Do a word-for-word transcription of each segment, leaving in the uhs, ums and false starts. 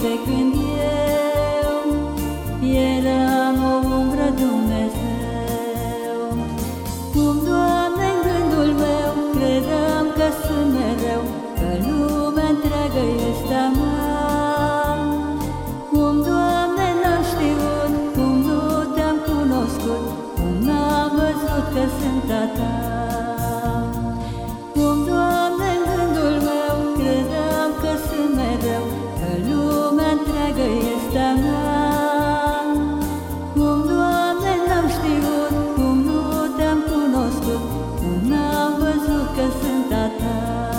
noapte când eu eram o umbră, Dumnezeu. Cum, Doamne, în gândul meu credeam că sunt mereu, că lumea întreagă este a mea. Cum, Doamne, n-am știut, cum nu te-am cunoscut, cum n-am văzut că sunt a Ta. Cum, Doamne, în gândul meu credeam că sunt mereu, că lumea întreagă este a mea. Cum, Doamne, n-am știut, cum nu te-am cunoscut, cum n-am văzut că sunt a Ta.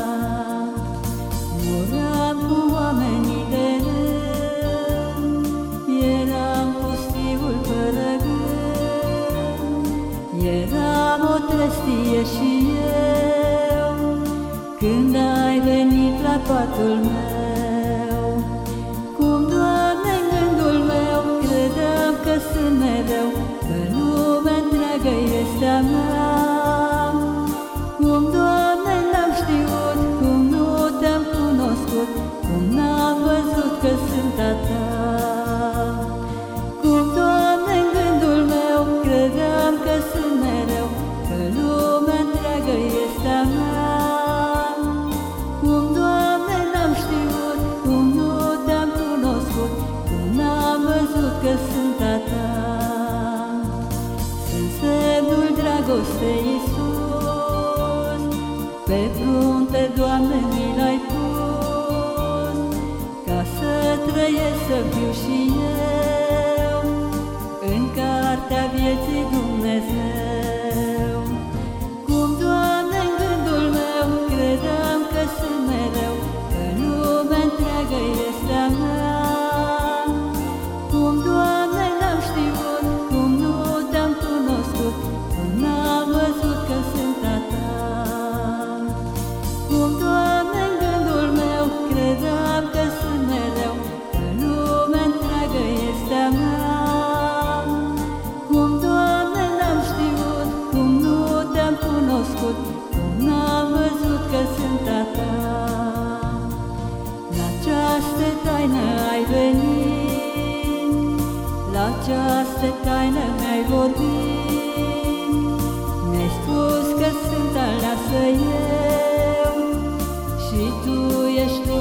Moram cu oamenii de rând, eram pustiul fără gând, eram o trestie și eu, când ai venit la patul meu. Cum, Doamne, în gândul meu credeam că sunt mereu, că lumea întreagă este a mea. Cum, Doamne, n-am știut, cum nu te-am cunoscut, cum n-am văzut că sunt a Ta. Cum, Doamne, în gândul meu credeam că sunt mereu, că lumea întreagă este a mea. Cum, Doamne, n-am știut, cum nu te-am cunoscut, cum n-am văzut că sunt a Ta. Sunt semnul dragostei, Iisus, pe frunte, Doamne, mi l-ai pus, ca să trăiesc, să fiu și eu în cartea vieții, Dumnezeu. Cum, Doamne, în gândul meu credeam că sunt mereu, că lumea întreagă este a mea. Cum, Doamne, n-am știut, cum nu te-am cunoscut, cum n-am văzut că sunt a Ta. Cum, Doamne, în gândul meu credeam că sunt mereu, că lumea întreagă este a mea. Cum, Doamne, n-am știut, cum nu te-am cunoscut, cum n-am văzut că sunt a Ta. La această taină ai venit, la această taină mi-ai vorbit, mi-ai spus că sunt aleasă eu și Tu ești